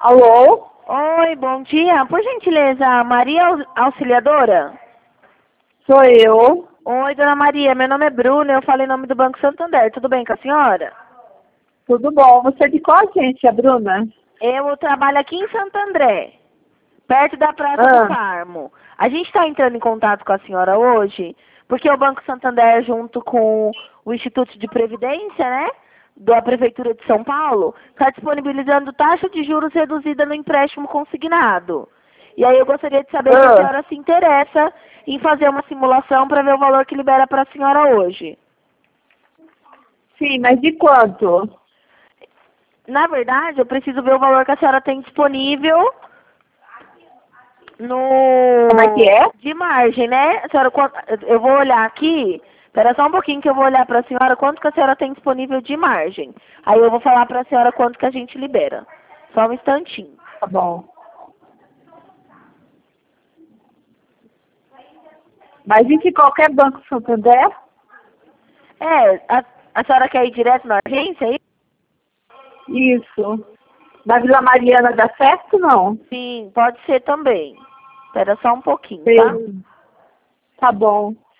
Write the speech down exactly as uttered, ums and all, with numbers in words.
Alô? Oi, bom dia. Por gentileza, Maria Au- Auxiliadora? Sou eu. Oi, dona Maria, meu nome é Bruna, eu falo em nome do Banco Santander. Tudo bem com a senhora? Tudo bom? Você é de qual agência, Bruna? Eu trabalho aqui em Santo André, perto da Praça do Ah, Carmo. A gente está entrando em contato com a senhora hoje, porque o Banco Santander, junto com o Instituto de Previdência, né, da Prefeitura de São Paulo, está disponibilizando taxa de juros reduzida no empréstimo consignado. E aí eu gostaria de saber se a ah, senhora se interessa em fazer uma simulação para ver o valor que libera para a senhora hoje. sim, mas de quanto? Na verdade, eu preciso ver o valor que a senhora tem disponível no... Como é que é? de margem, né? A senhora, quant- eu vou olhar aqui, espera só um pouquinho que eu vou olhar para a senhora quanto que a senhora tem disponível de margem. Aí eu vou falar para a senhora quanto que a gente libera. Só um instantinho. Tá bom. Mas e se qualquer banco Santander? É, a, a senhora quer ir direto na agência aí? Isso. Na Vila Mariana dá certo, não? Sim, pode ser também. Espera só um pouquinho, tá? Sim. Tá bom.